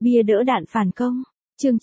Bia đỡ đạn phản công. Chương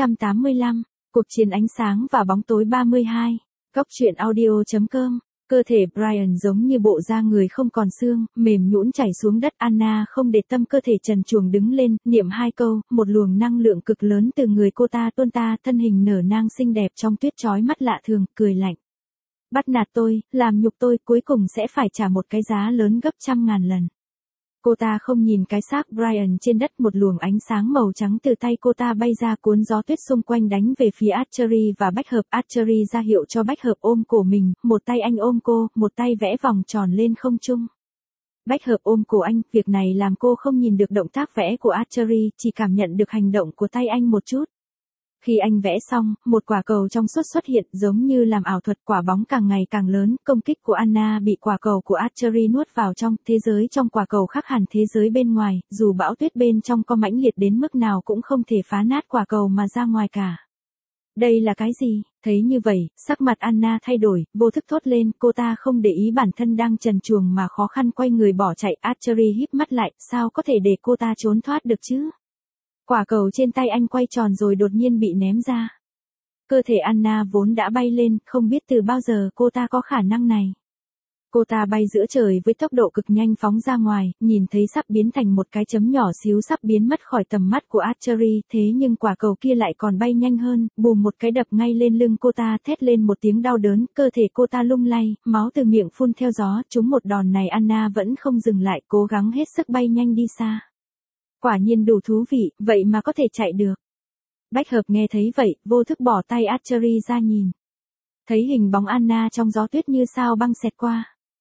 985. Cuộc chiến ánh sáng và bóng tối 32. Góc truyện audio.com. Cơ thể Brian giống như bộ da người không còn xương, mềm nhũn chảy xuống đất. Anna không để tâm, cơ thể trần truồng đứng lên, niệm hai câu, một luồng năng lượng cực lớn từ người cô ta tuôn ta, thân hình nở nang xinh đẹp trong tuyết chói mắt lạ thường, cười lạnh. Bắt nạt tôi, làm nhục tôi, cuối cùng sẽ phải trả một cái giá lớn gấp trăm ngàn lần. Cô ta không nhìn cái xác Brian trên đất, một luồng ánh sáng màu trắng từ tay cô ta bay ra cuốn gió tuyết xung quanh đánh về phía Archery và Bách Hợp. Archery ra hiệu cho Bách Hợp ôm cổ mình, một tay anh ôm cô, một tay vẽ vòng tròn lên không trung. Bách Hợp ôm cổ anh, việc này làm cô không nhìn được động tác vẽ của Archery, chỉ cảm nhận được hành động của tay anh một chút. Khi anh vẽ xong, một quả cầu trong suốt xuất hiện, giống như làm ảo thuật, quả bóng càng ngày càng lớn, công kích của Anna bị quả cầu của Archery nuốt vào trong, thế giới trong quả cầu khác hẳn thế giới bên ngoài, dù bão tuyết bên trong có mãnh liệt đến mức nào cũng không thể phá nát quả cầu mà ra ngoài cả. Đây là cái gì? Thấy như vậy, sắc mặt Anna thay đổi, vô thức thốt lên, cô ta không để ý bản thân đang trần truồng mà khó khăn quay người bỏ chạy. Archery híp mắt lại, sao có thể để cô ta trốn thoát được chứ? Quả cầu trên tay anh quay tròn rồi đột nhiên bị ném ra. Cơ thể Anna vốn đã bay lên, không biết từ bao giờ cô ta có khả năng này. Cô ta bay giữa trời với tốc độ cực nhanh phóng ra ngoài, nhìn thấy sắp biến thành một cái chấm nhỏ xíu sắp biến mất khỏi tầm mắt của Archery, thế nhưng quả cầu kia lại còn bay nhanh hơn, bùm một cái đập ngay lên lưng cô ta, thét lên một tiếng đau đớn, cơ thể cô ta lung lay, máu từ miệng phun theo gió, trúng một đòn này Anna vẫn không dừng lại, cố gắng hết sức bay nhanh đi xa. Quả nhiên đủ thú vị, vậy mà có thể chạy được. Bách Hợp nghe thấy vậy, vô thức bỏ tay Archery ra nhìn. Thấy hình bóng Anna trong gió tuyết như sao băng xẹt qua.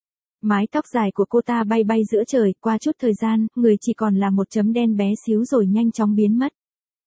Mái tóc dài của cô ta bay bay giữa trời, qua chút thời gian, người chỉ còn là một chấm đen bé xíu rồi nhanh chóng biến mất.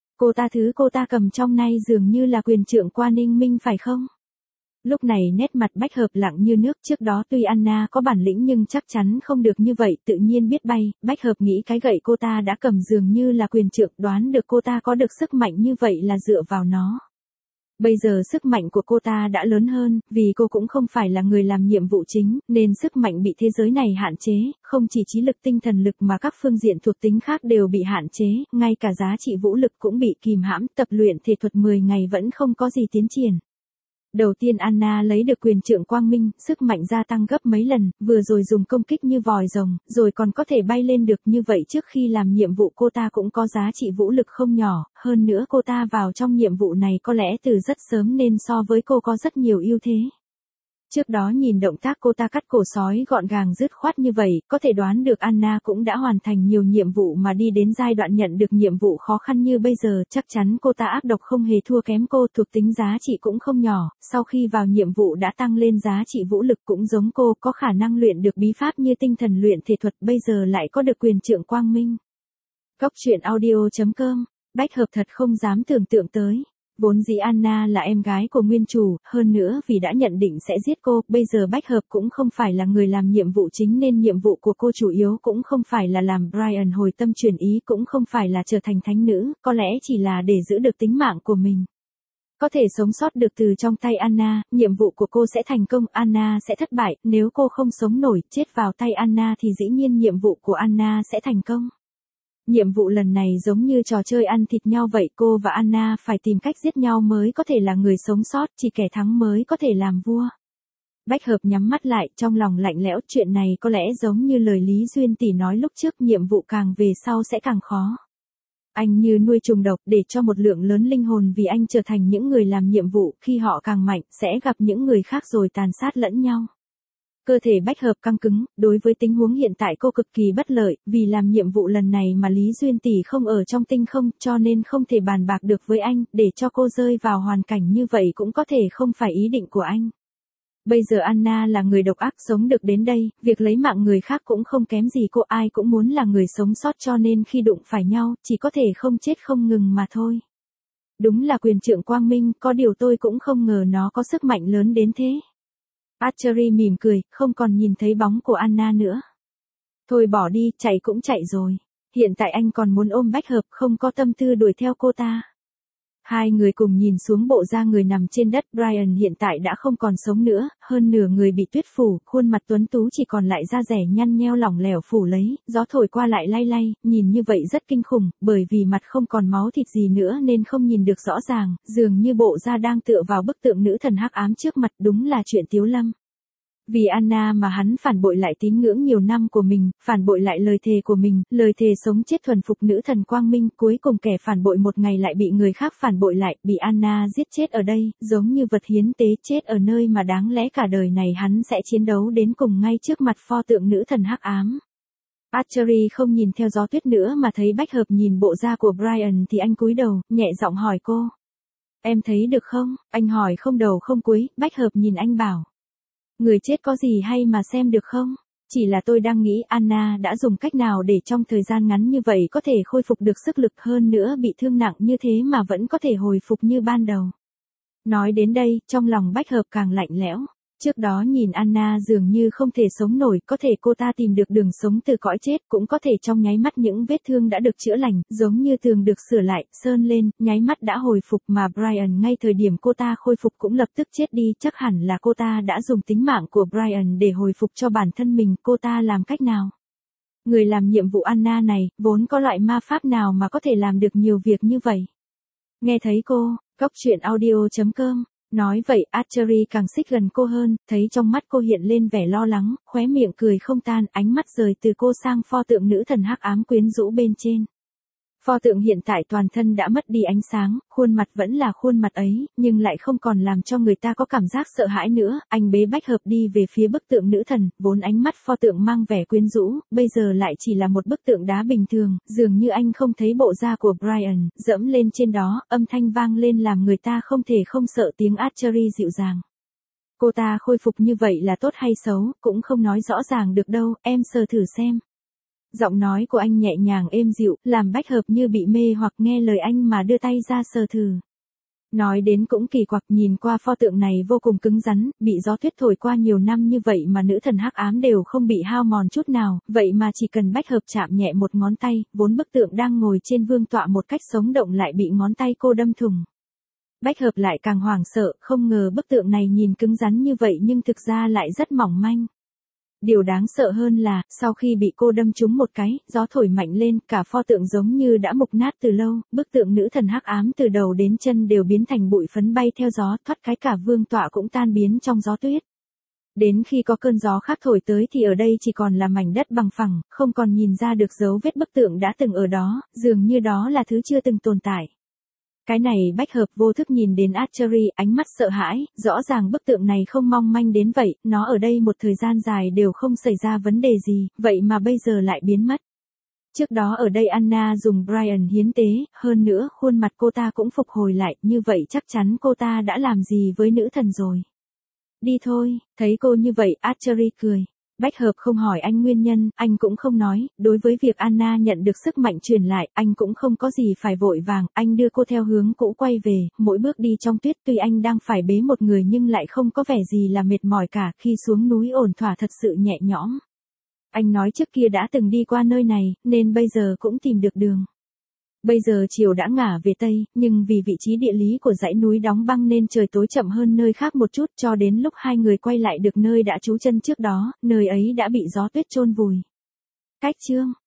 Thứ cô ta cầm trong nay dường như là quyền trượng Quan Ninh Minh phải không? Lúc này nét mặt Bách Hợp lặng như nước, trước đó tuy Anna có bản lĩnh nhưng chắc chắn không được như vậy, tự nhiên biết bay. Bách Hợp nghĩ cái gậy cô ta đã cầm dường như là quyền trượng, đoán được cô ta có được sức mạnh như vậy là dựa vào nó. Bây giờ sức mạnh của cô ta đã lớn hơn, vì cô cũng không phải là người làm nhiệm vụ chính, nên sức mạnh bị thế giới này hạn chế, không chỉ trí lực tinh thần lực mà các phương diện thuộc tính khác đều bị hạn chế, ngay cả giá trị vũ lực cũng bị kìm hãm, tập luyện thể thuật 10 ngày vẫn không có gì tiến triển. Đầu tiên Anna lấy được quyền trượng quang minh, sức mạnh gia tăng gấp mấy lần, vừa rồi dùng công kích như vòi rồng, rồi còn có thể bay lên được, như vậy trước khi làm nhiệm vụ cô ta cũng có giá trị vũ lực không nhỏ, hơn nữa cô ta vào trong nhiệm vụ này có lẽ từ rất sớm nên so với cô có rất nhiều ưu thế. Trước đó nhìn động tác cô ta cắt cổ sói gọn gàng dứt khoát như vậy, có thể đoán được Anna cũng đã hoàn thành nhiều nhiệm vụ mà đi đến giai đoạn nhận được nhiệm vụ khó khăn như bây giờ, chắc chắn cô ta ác độc không hề thua kém cô, thuộc tính giá trị cũng không nhỏ, sau khi vào nhiệm vụ đã tăng lên giá trị vũ lực cũng giống cô, có khả năng luyện được bí pháp như tinh thần luyện thể thuật, bây giờ lại có được quyền trượng quang minh. Góc truyện audio.com. Bách Hợp thật không dám tưởng tượng tới. Vốn dĩ Anna là em gái của nguyên chủ, hơn nữa vì đã nhận định sẽ giết cô, bây giờ Bách Hợp cũng không phải là người làm nhiệm vụ chính nên nhiệm vụ của cô chủ yếu cũng không phải là làm Brian hồi tâm chuyển ý, cũng không phải là trở thành thánh nữ, có lẽ chỉ là để giữ được tính mạng của mình. Có thể sống sót được từ trong tay Anna, nhiệm vụ của cô sẽ thành công, Anna sẽ thất bại, nếu cô không sống nổi, chết vào tay Anna thì dĩ nhiên nhiệm vụ của Anna sẽ thành công. Nhiệm vụ lần này giống như trò chơi ăn thịt nhau vậy, cô và Anna phải tìm cách giết nhau mới có thể là người sống sót, chỉ kẻ thắng mới có thể làm vua. Bách Hợp nhắm mắt lại, trong lòng lạnh lẽo, chuyện này có lẽ giống như lời Lý Duyên tỷ nói lúc trước, nhiệm vụ càng về sau sẽ càng khó. Anh như nuôi trùng độc, để cho một lượng lớn linh hồn vì anh trở thành những người làm nhiệm vụ, khi họ càng mạnh, sẽ gặp những người khác rồi tàn sát lẫn nhau. Cơ thể Bách Hợp căng cứng, đối với tình huống hiện tại cô cực kỳ bất lợi, vì làm nhiệm vụ lần này mà Lý Duyên tỷ không ở trong tinh không, cho nên không thể bàn bạc được với anh, để cho cô rơi vào hoàn cảnh như vậy cũng có thể không phải ý định của anh. Bây giờ Anna là người độc ác, sống được đến đây, việc lấy mạng người khác cũng không kém gì cô, ai cũng muốn là người sống sót, cho nên khi đụng phải nhau, chỉ có thể không chết không ngừng mà thôi. Đúng là quyền trượng quang minh, có điều tôi cũng không ngờ nó có sức mạnh lớn đến thế. Archery mỉm cười, không còn nhìn thấy bóng của Anna nữa. Thôi bỏ đi, chạy cũng chạy rồi. Hiện tại anh còn muốn ôm Bách Hợp, không có tâm tư đuổi theo cô ta. Hai người cùng nhìn xuống bộ da người nằm trên đất. Brian hiện tại đã không còn sống nữa, hơn nửa người bị tuyết phủ, khuôn mặt tuấn tú chỉ còn lại da rẻ nhăn nheo lỏng lẻo phủ lấy, gió thổi qua lại lay lay, nhìn như vậy rất kinh khủng, bởi vì mặt không còn máu thịt gì nữa nên không nhìn được rõ ràng, dường như bộ da đang tựa vào bức tượng nữ thần hắc ám trước mặt, đúng là chuyện Tiếu Lâm. Vì Anna mà hắn phản bội lại tín ngưỡng nhiều năm của mình, phản bội lại lời thề của mình, lời thề sống chết thuần phục nữ thần quang minh, cuối cùng kẻ phản bội một ngày lại bị người khác phản bội lại, bị Anna giết chết ở đây, giống như vật hiến tế chết ở nơi mà đáng lẽ cả đời này hắn sẽ chiến đấu đến cùng ngay trước mặt pho tượng nữ thần hắc ám. Archery không nhìn theo gió tuyết nữa mà thấy Bách Hợp nhìn bộ da của Brian thì anh cúi đầu, nhẹ giọng hỏi cô. Em thấy được không? Anh hỏi không đầu không cuối, Bách Hợp nhìn anh bảo. Người chết có gì hay mà xem được không? Chỉ là tôi đang nghĩ Anna đã dùng cách nào để trong thời gian ngắn như vậy có thể khôi phục được sức lực, hơn nữa bị thương nặng như thế mà vẫn có thể hồi phục như ban đầu. Nói đến đây, trong lòng Bách Hợp càng lạnh lẽo. Trước đó nhìn Anna dường như không thể sống nổi, có thể cô ta tìm được đường sống từ cõi chết, cũng có thể trong nháy mắt những vết thương đã được chữa lành, giống như tường được sửa lại, sơn lên, nháy mắt đã hồi phục, mà Brian ngay thời điểm cô ta khôi phục cũng lập tức chết đi, chắc hẳn là cô ta đã dùng tính mạng của Brian để hồi phục cho bản thân mình, cô ta làm cách nào? Người làm nhiệm vụ Anna này, vốn có loại ma pháp nào mà có thể làm được nhiều việc như vậy? Nghe thấy cô, Cóc Truyện Audio.com nói vậy, Archery càng xích gần cô hơn, thấy trong mắt cô hiện lên vẻ lo lắng, khóe miệng cười không tan, ánh mắt rời từ cô sang pho tượng nữ thần hắc ám quyến rũ bên trên. Pho tượng hiện tại toàn thân đã mất đi ánh sáng, khuôn mặt vẫn là khuôn mặt ấy, nhưng lại không còn làm cho người ta có cảm giác sợ hãi nữa. Anh bế Bách Hợp đi về phía bức tượng nữ thần, vốn ánh mắt pho tượng mang vẻ quyến rũ, bây giờ lại chỉ là một bức tượng đá bình thường, dường như anh không thấy bộ da của Brian, dẫm lên trên đó, âm thanh vang lên làm người ta không thể không sợ, tiếng Archery dịu dàng. Cô ta khôi phục như vậy là tốt hay xấu, cũng không nói rõ ràng được đâu, em sờ thử xem. Giọng nói của anh nhẹ nhàng êm dịu, làm Bách Hợp như bị mê hoặc nghe lời anh mà đưa tay ra sờ thử. Nói đến cũng kỳ quặc, nhìn qua pho tượng này vô cùng cứng rắn, bị gió tuyết thổi qua nhiều năm như vậy mà nữ thần hắc ám đều không bị hao mòn chút nào, vậy mà chỉ cần Bách Hợp chạm nhẹ một ngón tay, vốn bức tượng đang ngồi trên vương tọa một cách sống động lại bị ngón tay cô đâm thủng. Bách Hợp lại càng hoảng sợ, không ngờ bức tượng này nhìn cứng rắn như vậy nhưng thực ra lại rất mỏng manh. Điều đáng sợ hơn là, sau khi bị cô đâm trúng một cái, gió thổi mạnh lên, cả pho tượng giống như đã mục nát từ lâu, bức tượng nữ thần hắc ám từ đầu đến chân đều biến thành bụi phấn bay theo gió, thoát cái cả vương tọa cũng tan biến trong gió tuyết. Đến khi có cơn gió khác thổi tới thì ở đây chỉ còn là mảnh đất bằng phẳng, không còn nhìn ra được dấu vết bức tượng đã từng ở đó, dường như đó là thứ chưa từng tồn tại. Cái này Bách Hợp vô thức nhìn đến Archery, ánh mắt sợ hãi, rõ ràng bức tượng này không mong manh đến vậy, nó ở đây một thời gian dài đều không xảy ra vấn đề gì, vậy mà bây giờ lại biến mất. Trước đó ở đây Anna dùng Brian hiến tế, hơn nữa khuôn mặt cô ta cũng phục hồi lại, như vậy chắc chắn cô ta đã làm gì với nữ thần rồi. Đi thôi, thấy cô như vậy, Archery cười. Bách Hợp không hỏi anh nguyên nhân, anh cũng không nói, đối với việc Anna nhận được sức mạnh truyền lại, anh cũng không có gì phải vội vàng, anh đưa cô theo hướng cũ quay về, mỗi bước đi trong tuyết tuy anh đang phải bế một người nhưng lại không có vẻ gì là mệt mỏi cả, khi xuống núi ổn thỏa thật sự nhẹ nhõm. Anh nói trước kia đã từng đi qua nơi này, nên bây giờ cũng tìm được đường. Bây giờ chiều đã ngả về Tây, nhưng vì vị trí địa lý của dãy núi đóng băng nên trời tối chậm hơn nơi khác một chút, cho đến lúc hai người quay lại được nơi đã trú chân trước đó, nơi ấy đã bị gió tuyết chôn vùi. Cách chương